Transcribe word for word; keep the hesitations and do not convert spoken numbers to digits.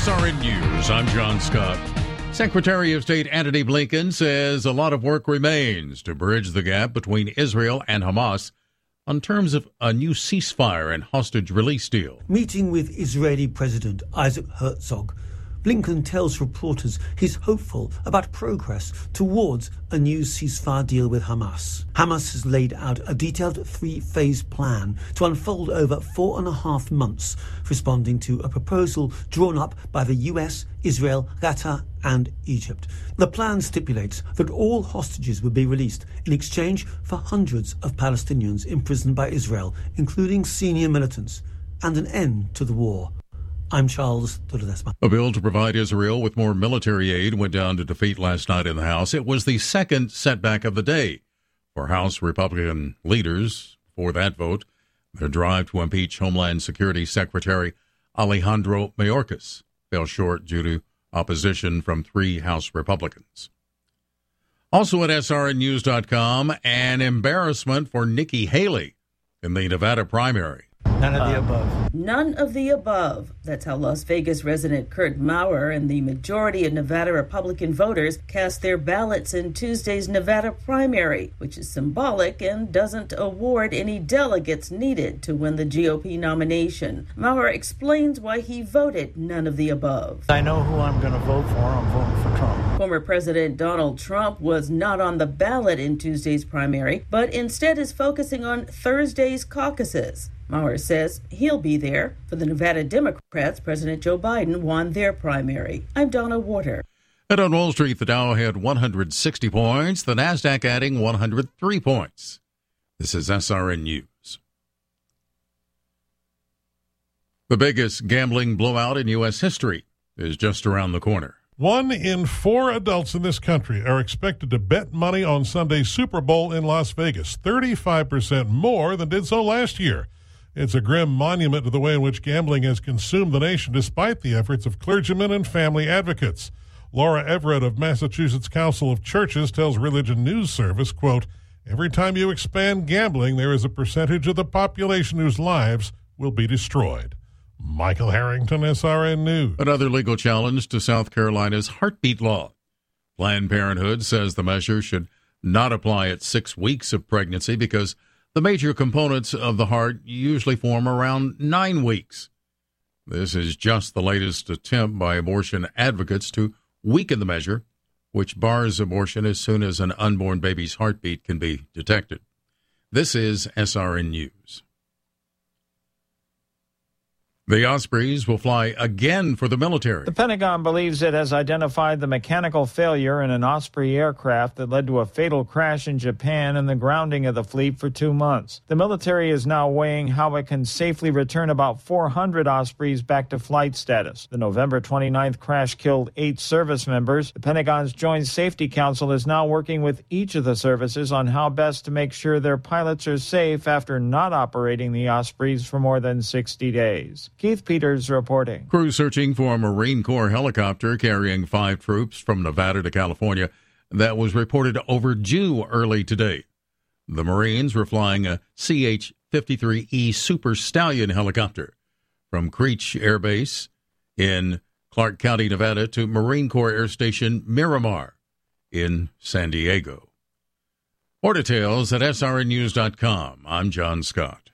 S R N News, I'm John Scott. Secretary of State Antony Blinken says a lot of work remains to bridge the gap between Israel and Hamas on terms of a new ceasefire and hostage release deal. Meeting with Israeli President Isaac Herzog, Blinken tells reporters he's hopeful about progress towards a new ceasefire deal with Hamas. Hamas has laid out a detailed three-phase plan to unfold over four and a half months, responding to a proposal drawn up by the U S, Israel, Qatar and Egypt. The plan stipulates that all hostages will be released in exchange for hundreds of Palestinians imprisoned by Israel, including senior militants, and an end to the war. I'm Charles Dudadesma. A bill to provide Israel with more military aid went down to defeat last night in the House. It was the second setback of the day for House Republican leaders for that vote. Their drive to impeach Homeland Security Secretary Alejandro Mayorkas fell short due to opposition from three House Republicans. Also at S R N news dot com, an embarrassment for Nikki Haley in the Nevada primary. None of the above. None of the above. That's how Las Vegas resident Kurt Maurer and the majority of Nevada Republican voters cast their ballots in Tuesday's Nevada primary, which is symbolic and doesn't award any delegates needed to win the G O P nomination. Maurer explains why he voted none of the above. I know who I'm going to vote for. I'm voting for Trump. Former President Donald Trump was not on the ballot in Tuesday's primary, but instead is focusing on Thursday's caucuses. Maurer says he'll be there. For the Nevada Democrats, President Joe Biden won their primary. I'm Donna Warder. And on Wall Street, the Dow had one hundred sixty points, the NASDAQ adding one hundred three points. This is S R N News. The biggest gambling blowout in U S history is just around the corner. One in four adults in this country are expected to bet money on Sunday's Super Bowl in Las Vegas, thirty-five percent more than did so last year. It's a grim monument to the way in which gambling has consumed the nation, despite the efforts of clergymen and family advocates. Laura Everett of Massachusetts Council of Churches tells Religion News Service, quote, "Every time you expand gambling, there is a percentage of the population whose lives will be destroyed." Michael Harrington, S R N News. Another legal challenge to South Carolina's heartbeat law. Planned Parenthood says the measure should not apply at six weeks of pregnancy because the major components of the heart usually form around nine weeks. This is just the latest attempt by abortion advocates to weaken the measure, which bars abortion as soon as an unborn baby's heartbeat can be detected. This is S R N News. The Ospreys will fly again for the military. The Pentagon believes it has identified the mechanical failure in an Osprey aircraft that led to a fatal crash in Japan and the grounding of the fleet for two months. The military is now weighing how it can safely return about four hundred Ospreys back to flight status. The November twenty-ninth crash killed eight service members. The Pentagon's Joint Safety Council is now working with each of the services on how best to make sure their pilots are safe after not operating the Ospreys for more than sixty days. Keith Peters reporting. Crews searching for a Marine Corps helicopter carrying five troops from Nevada to California that was reported overdue early today. The Marines were flying a C H fifty-three E Super Stallion helicopter from Creech Air Base in Clark County, Nevada to Marine Corps Air Station Miramar in San Diego. More details at S R N news dot com. I'm John Scott.